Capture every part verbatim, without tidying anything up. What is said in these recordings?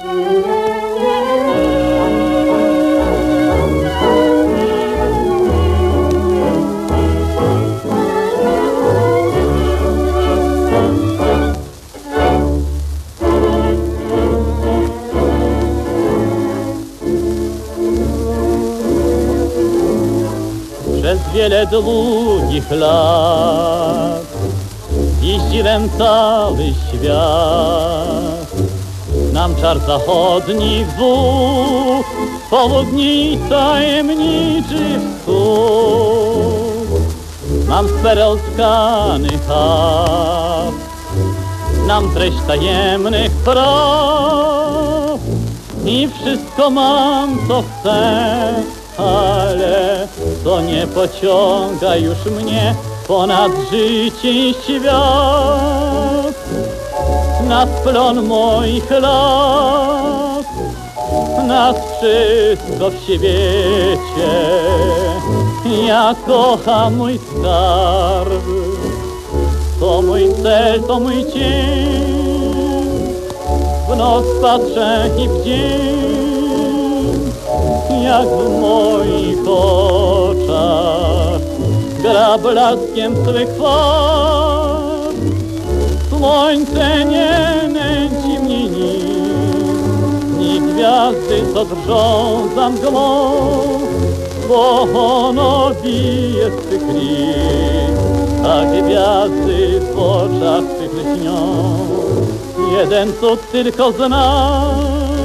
Przez wiele długich lat jeździłem cały świat. Znam czar zachodni wód, południ tajemniczy wschód. Mam sferę tkany chat, znam treść tajemnych praw i wszystko mam, co chcę, ale to nie pociąga już mnie ponad życie i świat. Nad plon moich lat, nad wszystko w świecie, ja kocham mój skarb. To mój cel, to mój cień, w noc patrzę i w dzień, jak w moich oczach gra blaskiem swych farb. Słońce nie nęci mnie nic, ni gwiazdy, co drżą za mgłą, bo ono bije swych krwi, a gwiazdy w oczach swych lśnią. Jeden cud tylko znam,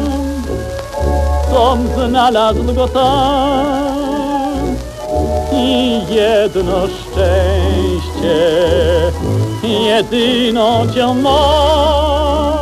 som znalazł go tam, i jedno szczęście, jedyną cię mam.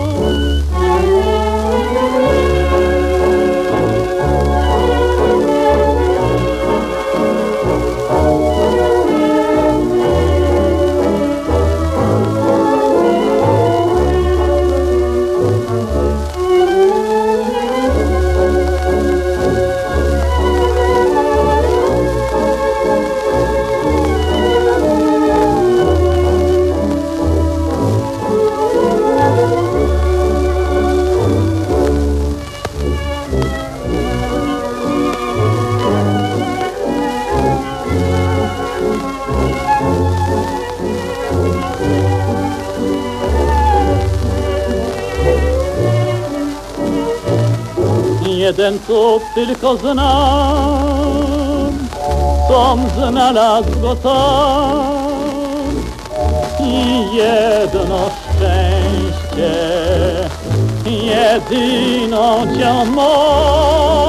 Jeden cud tylko znam, som znalazł go tam, i jedno szczęście, jedyną cię mam.